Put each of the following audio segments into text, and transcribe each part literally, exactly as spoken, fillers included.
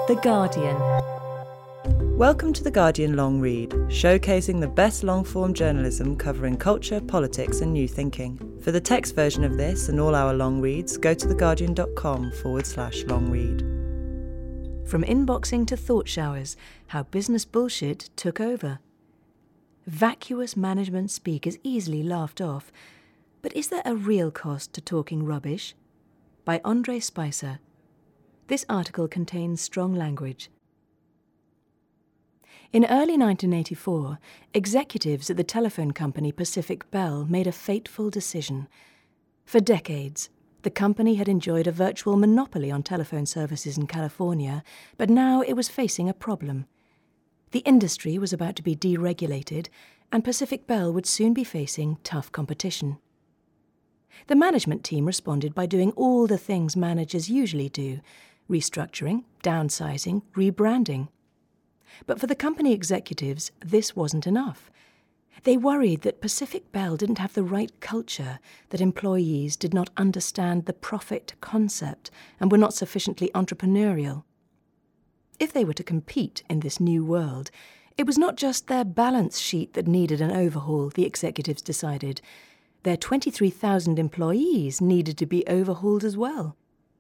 The Guardian. Welcome to The Guardian Long Read, showcasing the best long-form journalism covering culture, politics and new thinking. For the text version of this and all our long reads, go to theguardian.com forward slash long read. From inboxing to thought showers, how business bullshit took over. Vacuous management speak is easily laughed off, but is there a real cost to talking rubbish? By Andre Spicer. This article contains strong language. In early nineteen eighty-four, executives at the telephone company Pacific Bell made a fateful decision. For decades, the company had enjoyed a virtual monopoly on telephone services in California, but now it was facing a problem. The industry was about to be deregulated, and Pacific Bell would soon be facing tough competition. The management team responded by doing all the things managers usually do: restructuring, downsizing, rebranding. But for the company executives, this wasn't enough. They worried that Pacific Bell didn't have the right culture, that employees did not understand the profit concept and were not sufficiently entrepreneurial. If they were to compete in this new world, it was not just their balance sheet that needed an overhaul, the executives decided. Their twenty-three thousand employees needed to be overhauled as well.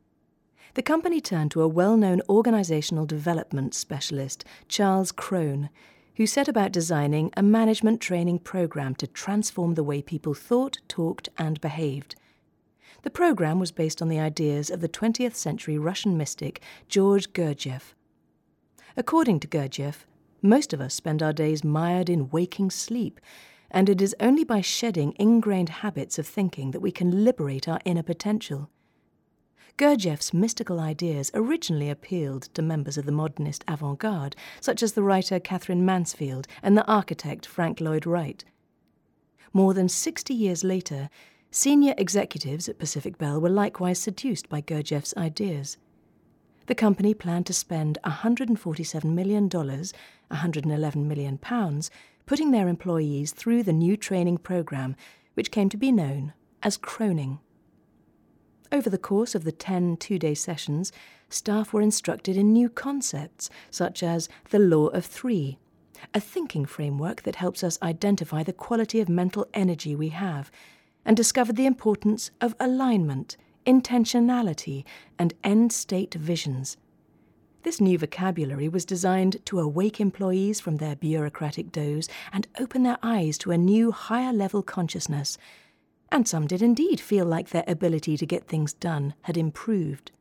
The company turned to a well-known organizational development specialist, Charles Crone, who set about designing a management training program to transform the way people thought, talked, and behaved. The program was based on the ideas of the twentieth century Russian mystic George Gurdjieff. According to Gurdjieff, most of us spend our days mired in waking sleep, and it is only by shedding ingrained habits of thinking that we can liberate our inner potential. Gurdjieff's mystical ideas originally appealed to members of the modernist avant-garde, such as the writer Catherine Mansfield and the architect Frank Lloyd Wright. More than sixty years later, senior executives at Pacific Bell were likewise seduced by Gurdjieff's ideas. The company planned to spend one hundred forty-seven million dollars, one hundred eleven million pounds, putting their employees through the new training program, which came to be known as Croning. Over the course of the ten two-day sessions, staff were instructed in new concepts, such as the Law of Three, a thinking framework that helps us identify the quality of mental energy we have, and discovered the importance of alignment, intentionality, and end-state visions. This new vocabulary was designed to awake employees from their bureaucratic doze and open their eyes to a new, higher-level consciousness. And some did indeed feel like their ability to get things done had improved.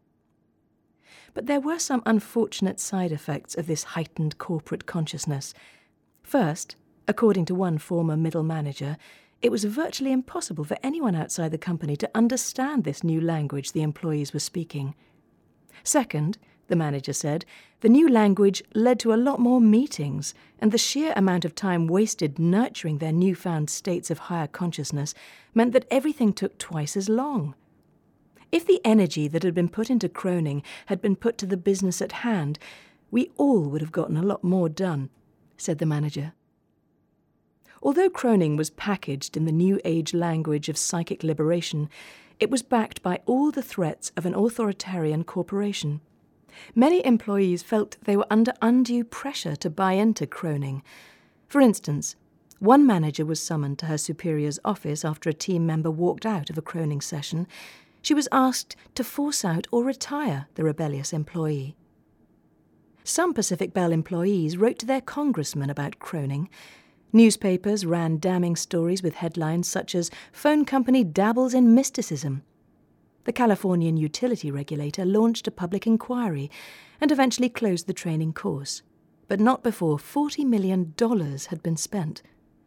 But there were some unfortunate side effects of this heightened corporate consciousness. First, according to one former middle manager, it was virtually impossible for anyone outside the company to understand this new language the employees were speaking. Second, the manager said, the new language led to a lot more meetings, and the sheer amount of time wasted nurturing their newfound states of higher consciousness meant that everything took twice as long. If the energy that had been put into Croning had been put to the business at hand, we all would have gotten a lot more done, said the manager. Although Croning was packaged in the new age language of psychic liberation, it was backed by all the threats of an authoritarian corporation. Many employees felt they were under undue pressure to buy into Croning. For instance, one manager was summoned to her superior's office after a team member walked out of a Croning session. She was asked to force out or retire the rebellious employee. Some Pacific Bell employees wrote to their congressman about Croning. Newspapers ran damning stories with headlines such as "Phone Company Dabbles in Mysticism." The Californian utility regulator launched a public inquiry and eventually closed the training course, but not before forty million dollars had been spent.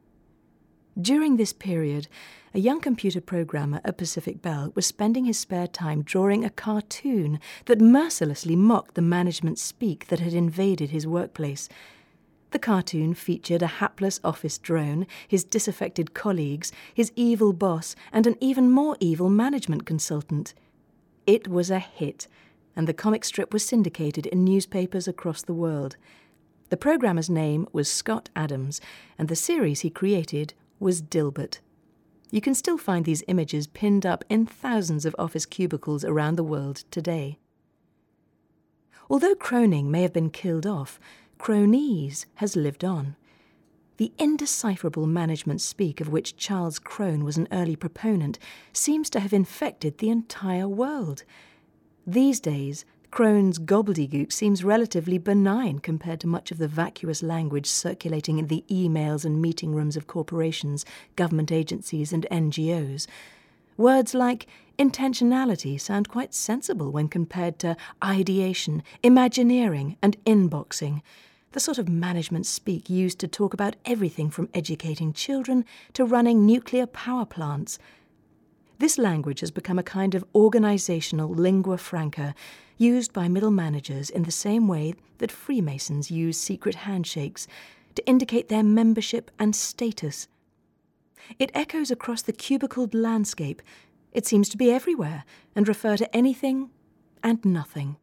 During this period, a young computer programmer at Pacific Bell was spending his spare time drawing a cartoon that mercilessly mocked the management speak that had invaded his workplace. The cartoon featured a hapless office drone, his disaffected colleagues, his evil boss, and an even more evil management consultant. It was a hit, and the comic strip was syndicated in newspapers across the world. The programmer's name was Scott Adams, and the series he created was Dilbert. You can still find these images pinned up in thousands of office cubicles around the world today. Although Croning may have been killed off, Cronese has lived on. The indecipherable management speak of which Charles Crone was an early proponent seems to have infected the entire world. These days, Crone's gobbledygook seems relatively benign compared to much of the vacuous language circulating in the emails and meeting rooms of corporations, government agencies and N G Os. Words like intentionality sound quite sensible when compared to ideation, imagineering and inboxing, the sort of management speak used to talk about everything from educating children to running nuclear power plants. This language has become a kind of organisational lingua franca, used by middle managers in the same way that Freemasons use secret handshakes to indicate their membership and status. It echoes across the cubicled landscape. It seems to be everywhere and refer to anything and nothing.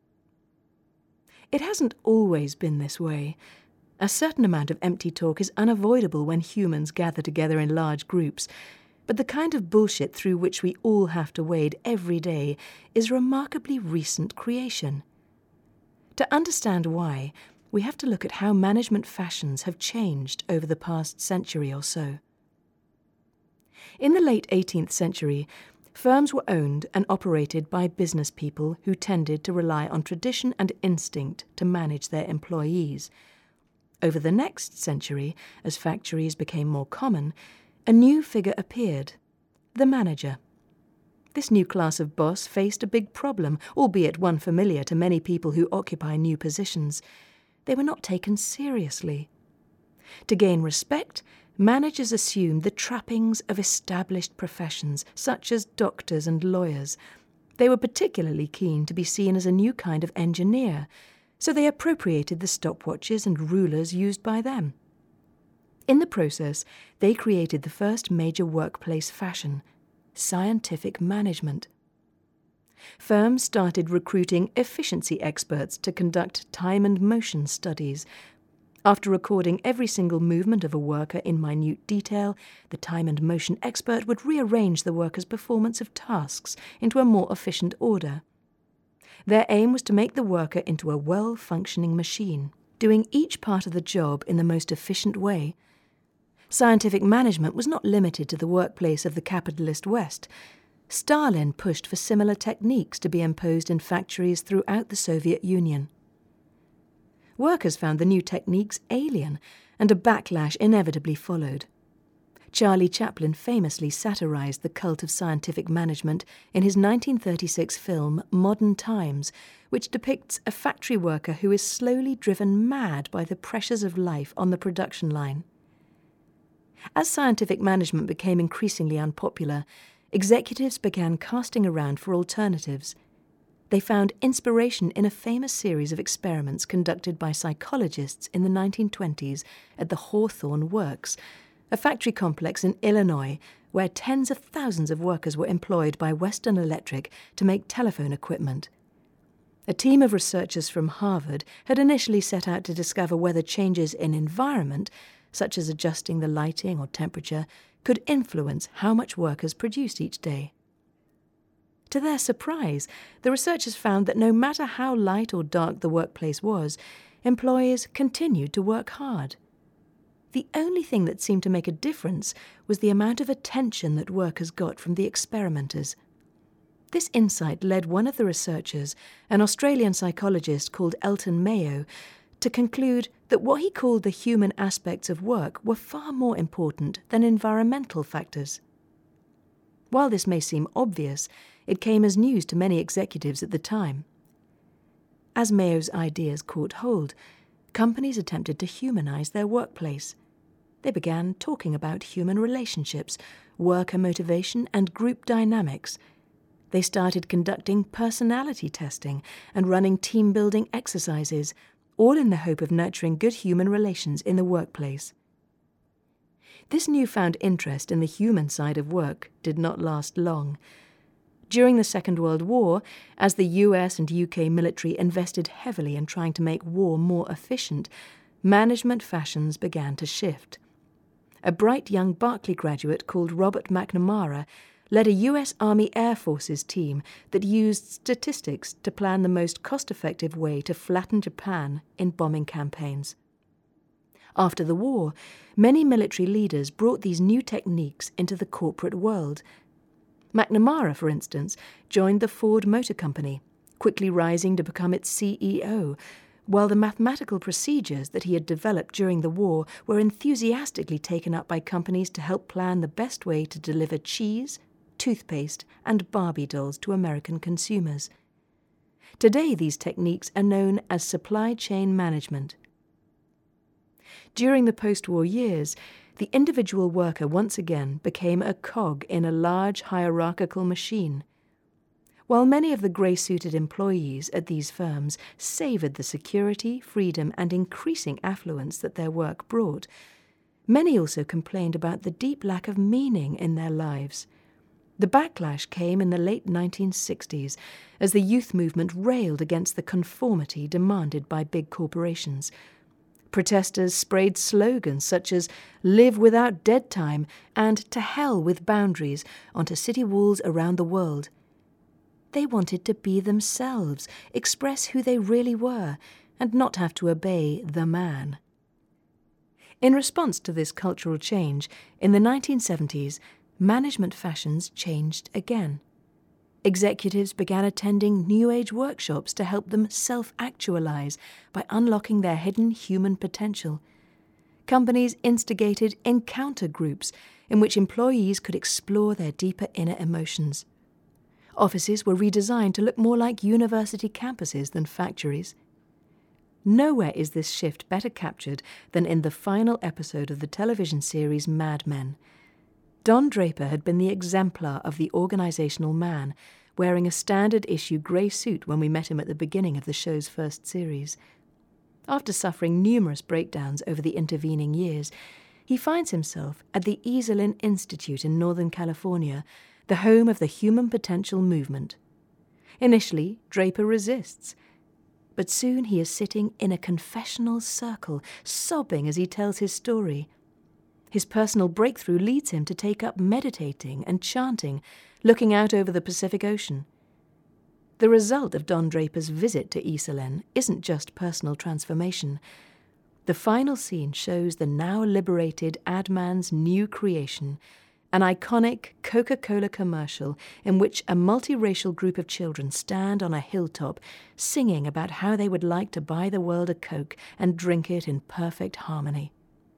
It hasn't always been this way. A certain amount of empty talk is unavoidable when humans gather together in large groups, but the kind of bullshit through which we all have to wade every day is remarkably recent creation. To understand why, we have to look at how management fashions have changed over the past century or so. In the late eighteenth century, firms were owned and operated by business people who tended to rely on tradition and instinct to manage their employees. Over the next century, as factories became more common, a new figure appeared, the manager. This new class of boss faced a big problem, albeit one familiar to many people who occupy new positions. They were not taken seriously. To gain respect, managers assumed the trappings of established professions, such as doctors and lawyers. They were particularly keen to be seen as a new kind of engineer, so they appropriated the stopwatches and rulers used by them. In the process, they created the first major workplace fashion, scientific management. Firms started recruiting efficiency experts to conduct time and motion studies. After recording every single movement of a worker in minute detail, the time and motion expert would rearrange the worker's performance of tasks into a more efficient order. Their aim was to make the worker into a well-functioning machine, doing each part of the job in the most efficient way. Scientific management was not limited to the workplace of the capitalist West. Stalin pushed for similar techniques to be imposed in factories throughout the Soviet Union. Workers found the new techniques alien, and a backlash inevitably followed. Charlie Chaplin famously satirized the cult of scientific management in his nineteen thirty-six film Modern Times, which depicts a factory worker who is slowly driven mad by the pressures of life on the production line. As scientific management became increasingly unpopular, executives began casting around for alternatives. They found inspiration in a famous series of experiments conducted by psychologists in the nineteen twenties at the Hawthorne Works, a factory complex in Illinois where tens of thousands of workers were employed by Western Electric to make telephone equipment. A team of researchers from Harvard had initially set out to discover whether changes in environment, such as adjusting the lighting or temperature, could influence how much workers produced each day. To their surprise, the researchers found that no matter how light or dark the workplace was, employees continued to work hard. The only thing that seemed to make a difference was the amount of attention that workers got from the experimenters. This insight led one of the researchers, an Australian psychologist called Elton Mayo, to conclude that what he called the human aspects of work were far more important than environmental factors. While this may seem obvious, it came as news to many executives at the time. As Mayo's ideas caught hold, companies attempted to humanize their workplace. They began talking about human relationships, worker motivation, and group dynamics. They started conducting personality testing and running team-building exercises, all in the hope of nurturing good human relations in the workplace. This newfound interest in the human side of work did not last long. During the Second World War, as the U S and U K military invested heavily in trying to make war more efficient, management fashions began to shift. A bright young Berkeley graduate called Robert McNamara led a U S Army Air Forces team that used statistics to plan the most cost-effective way to flatten Japan in bombing campaigns. After the war, many military leaders brought these new techniques into the corporate world. McNamara, for instance, joined the Ford Motor Company, quickly rising to become its C E O, while the mathematical procedures that he had developed during the war were enthusiastically taken up by companies to help plan the best way to deliver cheese, toothpaste, and Barbie dolls to American consumers. Today, these techniques are known as supply chain management. During the post-war years, the individual worker once again became a cog in a large hierarchical machine. While many of the grey-suited employees at these firms savoured the security, freedom, and increasing affluence that their work brought, many also complained about the deep lack of meaning in their lives. The backlash came in the late nineteen sixties as the youth movement railed against the conformity demanded by big corporations. Protesters sprayed slogans such as "Live without dead time" and "To hell with boundaries" onto city walls around the world. They wanted to be themselves, express who they really were, and not have to obey the man. In response to this cultural change, in the nineteen seventies, management fashions changed again. Executives began attending New Age workshops to help them self-actualize by unlocking their hidden human potential. Companies instigated encounter groups in which employees could explore their deeper inner emotions. Offices were redesigned to look more like university campuses than factories. Nowhere is this shift better captured than in the final episode of the television series Mad Men. Don Draper had been the exemplar of the organizational man, wearing a standard-issue grey suit when we met him at the beginning of the show's first series. After suffering numerous breakdowns over the intervening years, he finds himself at the Esalen Institute in Northern California, the home of the Human Potential movement. Initially, Draper resists, but soon he is sitting in a confessional circle, sobbing as he tells his story. His personal breakthrough leads him to take up meditating and chanting, looking out over the Pacific Ocean. The result of Don Draper's visit to Esalen isn't just personal transformation. The final scene shows the now liberated Adman's new creation, an iconic Coca-Cola commercial in which a multiracial group of children stand on a hilltop singing about how they would like to buy the world a Coke and drink it in perfect harmony.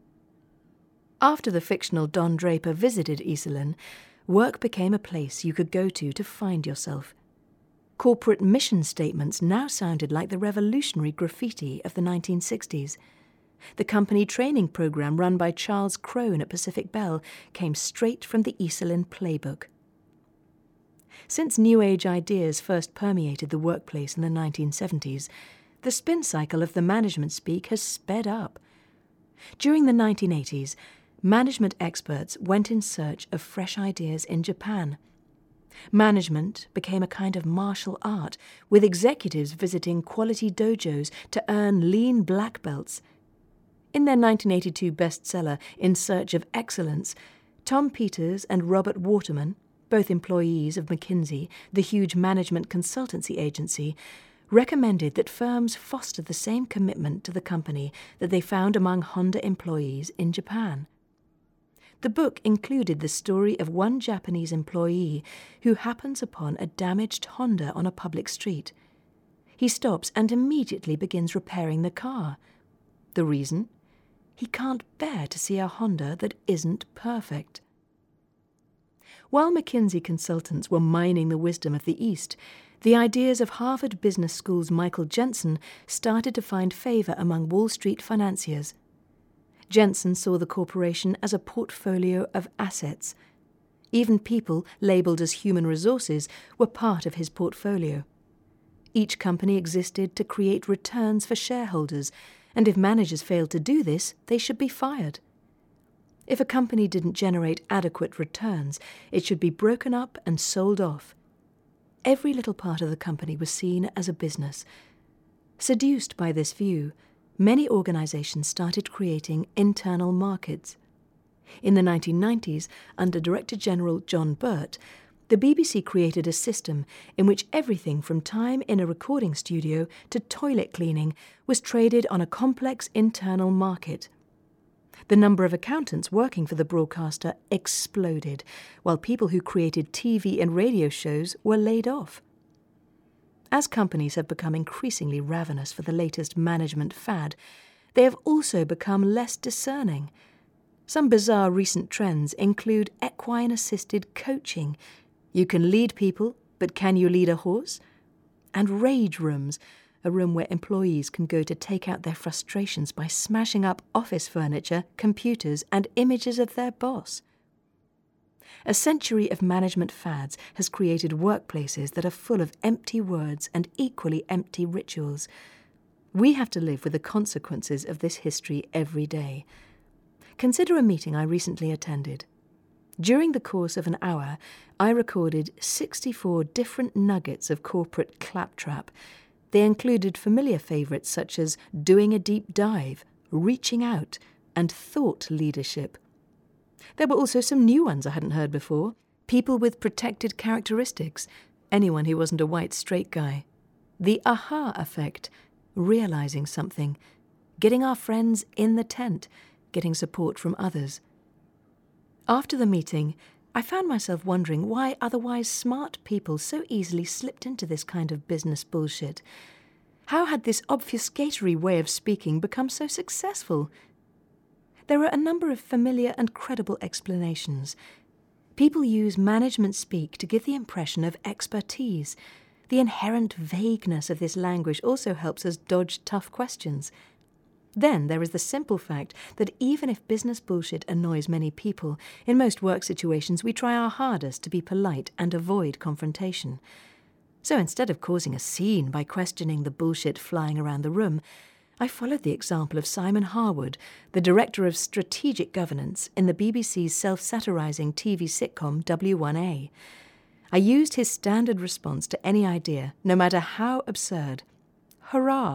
After the fictional Don Draper visited Esalen, work became a place you could go to to find yourself. Corporate mission statements now sounded like the revolutionary graffiti of the nineteen sixties. The company training program run by Charles Crone at Pacific Bell came straight from the Esalen playbook. Since New Age ideas first permeated the workplace in the nineteen seventies, the spin cycle of the management speak has sped up. During the nineteen eighties, management experts went in search of fresh ideas in Japan. Management became a kind of martial art, with executives visiting quality dojos to earn lean black belts. In their nineteen eighty-two bestseller, In Search of Excellence, Tom Peters and Robert Waterman, both employees of McKinsey, the huge management consultancy agency, recommended that firms foster the same commitment to the company that they found among Honda employees in Japan. The book included the story of one Japanese employee who happens upon a damaged Honda on a public street. He stops and immediately begins repairing the car. The reason? He can't bear to see a Honda that isn't perfect. While McKinsey consultants were mining the wisdom of the East, the ideas of Harvard Business School's Michael Jensen started to find favor among Wall Street financiers. Jensen saw the corporation as a portfolio of assets. Even people labeled as human resources were part of his portfolio. Each company existed to create returns for shareholders, and if managers failed to do this, they should be fired. If a company didn't generate adequate returns, it should be broken up and sold off. Every little part of the company was seen as a business. Seduced by this view, many organizations started creating internal markets. In the nineteen nineties, under Director General John Burt, the B B C created a system in which everything from time in a recording studio to toilet cleaning was traded on a complex internal market. The number of accountants working for the broadcaster exploded, while people who created T V and radio shows were laid off. As companies have become increasingly ravenous for the latest management fad, they have also become less discerning. Some bizarre recent trends include equine-assisted coaching. You can lead people, but can you lead a horse? And rage rooms, a room where employees can go to take out their frustrations by smashing up office furniture, computers, and images of their boss. A century of management fads has created workplaces that are full of empty words and equally empty rituals. We have to live with the consequences of this history every day. Consider a meeting I recently attended. During the course of an hour, I recorded sixty-four different nuggets of corporate claptrap. They included familiar favourites such as doing a deep dive, reaching out, and thought leadership. There were also some new ones I hadn't heard before. People with protected characteristics, anyone who wasn't a white straight guy. The aha effect, realising something, getting our friends in the tent, getting support from others. After the meeting, I found myself wondering why otherwise smart people so easily slipped into this kind of business bullshit. How had this obfuscatory way of speaking become so successful? There are a number of familiar and credible explanations. People use management speak to give the impression of expertise. The inherent vagueness of this language also helps us dodge tough questions. Then there is the simple fact that even if business bullshit annoys many people, in most work situations we try our hardest to be polite and avoid confrontation. So instead of causing a scene by questioning the bullshit flying around the room, I followed the example of Simon Harwood, the Director of Strategic Governance in the B B C's self-satirising T V sitcom W one A. I used his standard response to any idea, no matter how absurd. Hurrah!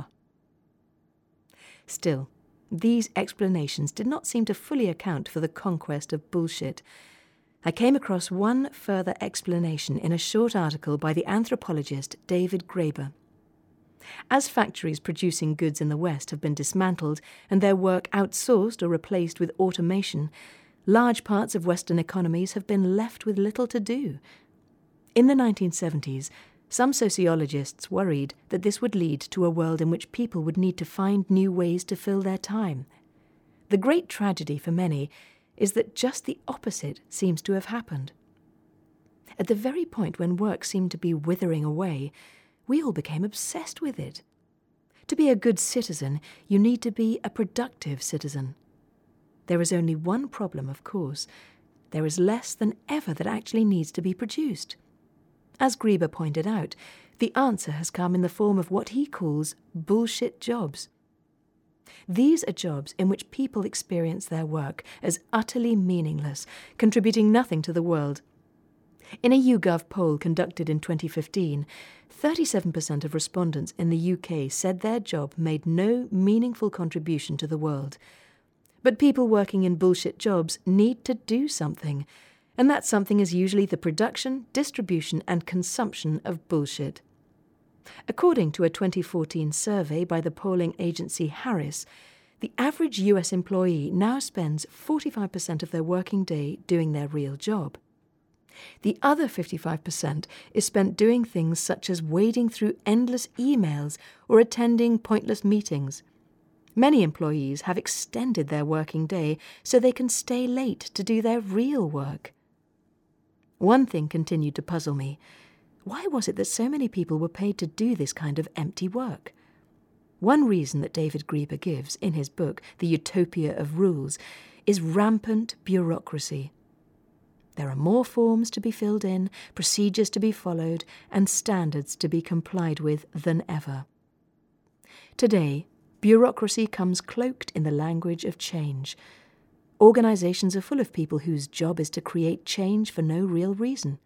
Still, these explanations did not seem to fully account for the conquest of bullshit. I came across one further explanation in a short article by the anthropologist David Graeber. As factories producing goods in the West have been dismantled and their work outsourced or replaced with automation, large parts of Western economies have been left with little to do. In the nineteen seventies, some sociologists worried that this would lead to a world in which people would need to find new ways to fill their time. The great tragedy for many is that just the opposite seems to have happened. At the very point when work seemed to be withering away, we all became obsessed with it. To be a good citizen, you need to be a productive citizen. There is only one problem, of course. There is less than ever that actually needs to be produced. As Graeber pointed out, the answer has come in the form of what he calls bullshit jobs. These are jobs in which people experience their work as utterly meaningless, contributing nothing to the world. In a YouGov poll conducted in twenty fifteen, thirty-seven percent of respondents in the U K said their job made no meaningful contribution to the world. But people working in bullshit jobs need to do something, and that something is usually the production, distribution, and consumption of bullshit. According to a twenty fourteen survey by the polling agency Harris, the average U S employee now spends forty-five percent of their working day doing their real job. The other fifty-five percent is spent doing things such as wading through endless emails or attending pointless meetings. Many employees have extended their working day so they can stay late to do their real work. One thing continued to puzzle me. Why was it that so many people were paid to do this kind of empty work? One reason that David Graeber gives in his book, The Utopia of Rules, is rampant bureaucracy. There are more forms to be filled in, procedures to be followed, and standards to be complied with than ever. Today, bureaucracy comes cloaked in the language of change. Organisations are full of people whose job is to create change for no real reason.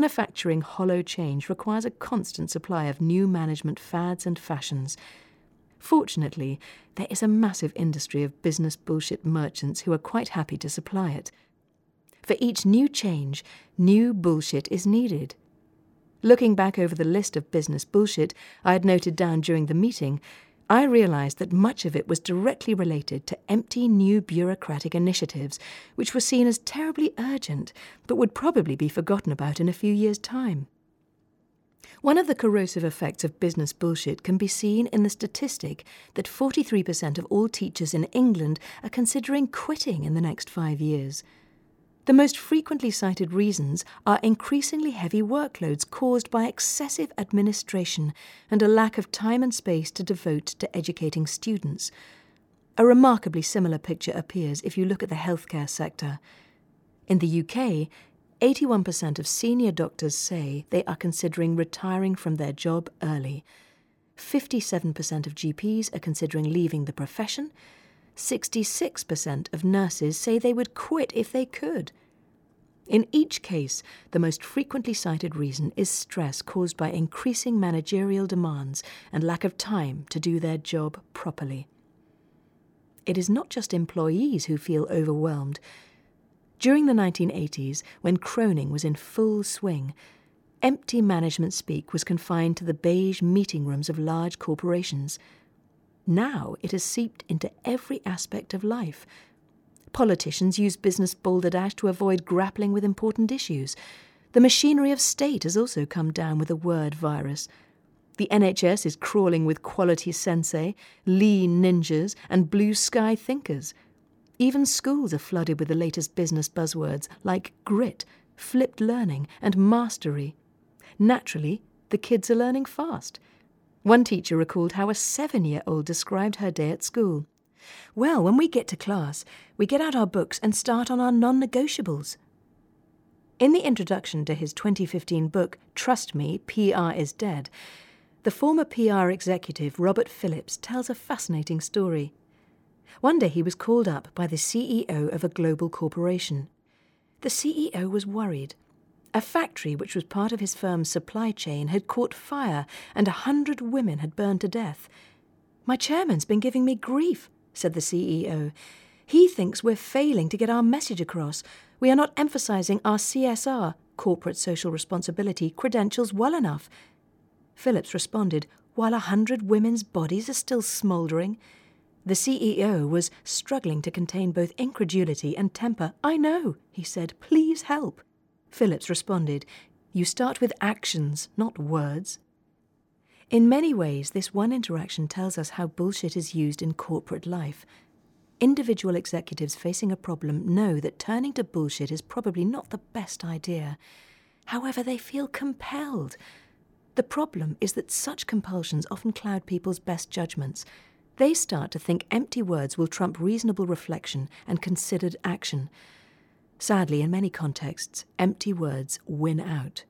Manufacturing hollow change requires a constant supply of new management fads and fashions. Fortunately, there is a massive industry of business bullshit merchants who are quite happy to supply it. For each new change, new bullshit is needed. Looking back over the list of business bullshit I had noted down during the meeting, I realised that much of it was directly related to empty new bureaucratic initiatives, which were seen as terribly urgent, but would probably be forgotten about in a few years' time. One of the corrosive effects of business bullshit can be seen in the statistic that forty-three percent of all teachers in England are considering quitting in the next five years. The most frequently cited reasons are increasingly heavy workloads caused by excessive administration and a lack of time and space to devote to educating students. A remarkably similar picture appears if you look at the healthcare sector. In the U K, eighty-one percent of senior doctors say they are considering retiring from their job early. fifty-seven percent of G Ps are considering leaving the profession. sixty-six percent of nurses say they would quit if they could. In each case, the most frequently cited reason is stress caused by increasing managerial demands and lack of time to do their job properly. It is not just employees who feel overwhelmed. During the nineteen eighties, when croning was in full swing, empty management speak was confined to the beige meeting rooms of large corporations. Now it has seeped into every aspect of life. Politicians use business balderdash to avoid grappling with important issues. The machinery of state has also come down with a word virus. The N H S is crawling with quality sensei, lean ninjas, and blue sky thinkers. Even schools are flooded with the latest business buzzwords like grit, flipped learning, and mastery. Naturally, the kids are learning fast. One teacher recalled how a seven-year-old described her day at school. "Well, when we get to class, we get out our books and start on our non-negotiables." In the introduction to his twenty fifteen book, Trust Me, P R is Dead, the former P R executive Robert Phillips tells a fascinating story. One day he was called up by the C E O of a global corporation. The C E O was worried. A factory which was part of his firm's supply chain had caught fire and a hundred women had burned to death. "My chairman's been giving me grief," said the C E O. "He thinks we're failing to get our message across. We are not emphasising our C S R, corporate social responsibility, credentials well enough." Phillips responded, "While a hundred women's bodies are still smouldering?" The C E O was struggling to contain both incredulity and temper. "I know," he said. "Please help." Phillips responded, "You start with actions, not words." In many ways, this one interaction tells us how bullshit is used in corporate life. Individual executives facing a problem know that turning to bullshit is probably not the best idea. However, they feel compelled. The problem is that such compulsions often cloud people's best judgments. They start to think empty words will trump reasonable reflection and considered action. Sadly, in many contexts, empty words win out.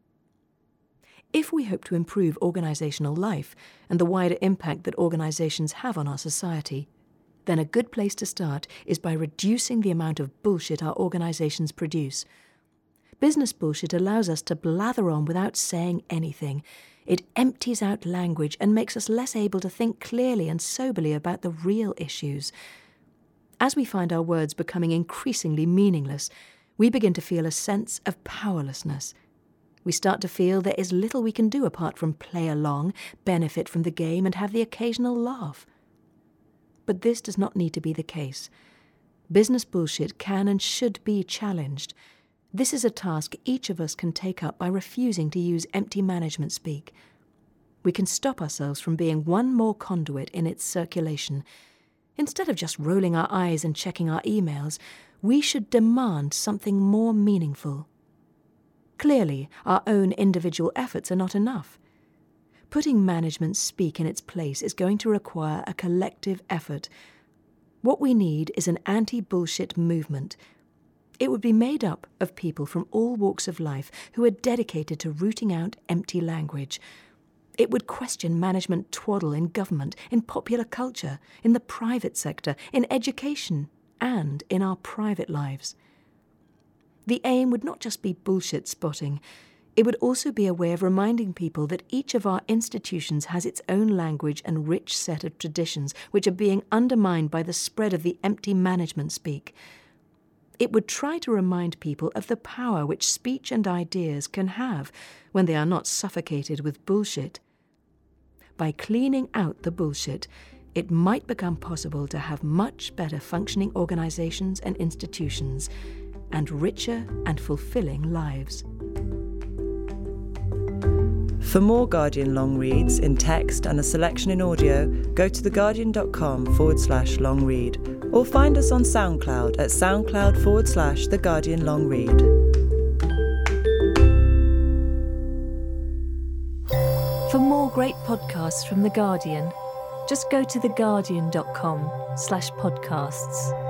If we hope to improve organisational life and the wider impact that organisations have on our society, then a good place to start is by reducing the amount of bullshit our organisations produce. Business bullshit allows us to blather on without saying anything. It empties out language and makes us less able to think clearly and soberly about the real issues. As we find our words becoming increasingly meaningless, we begin to feel a sense of powerlessness. We start to feel there is little we can do apart from play along, benefit from the game, and have the occasional laugh. But this does not need to be the case. Business bullshit can and should be challenged. This is a task each of us can take up by refusing to use empty management speak. We can stop ourselves from being one more conduit in its circulation. Instead of just rolling our eyes and checking our emails, we should demand something more meaningful. Clearly, our own individual efforts are not enough. Putting management speak in its place is going to require a collective effort. What we need is an anti-bullshit movement. It would be made up of people from all walks of life who are dedicated to rooting out empty language. It would question management twaddle in government, in popular culture, in the private sector, in education, and in our private lives. The aim would not just be bullshit spotting. It would also be a way of reminding people that each of our institutions has its own language and rich set of traditions, which are being undermined by the spread of the empty management speak. It would try to remind people of the power which speech and ideas can have when they are not suffocated with bullshit. By cleaning out the bullshit, it might become possible to have much better functioning organisations and institutions, and richer and fulfilling lives. For more Guardian long reads in text and a selection in audio, go to theguardian.com forward slash long read, or find us on SoundCloud at soundcloud forward slash The Guardian Long Read. For more great podcasts from The Guardian, just go to theguardian.com slash podcasts.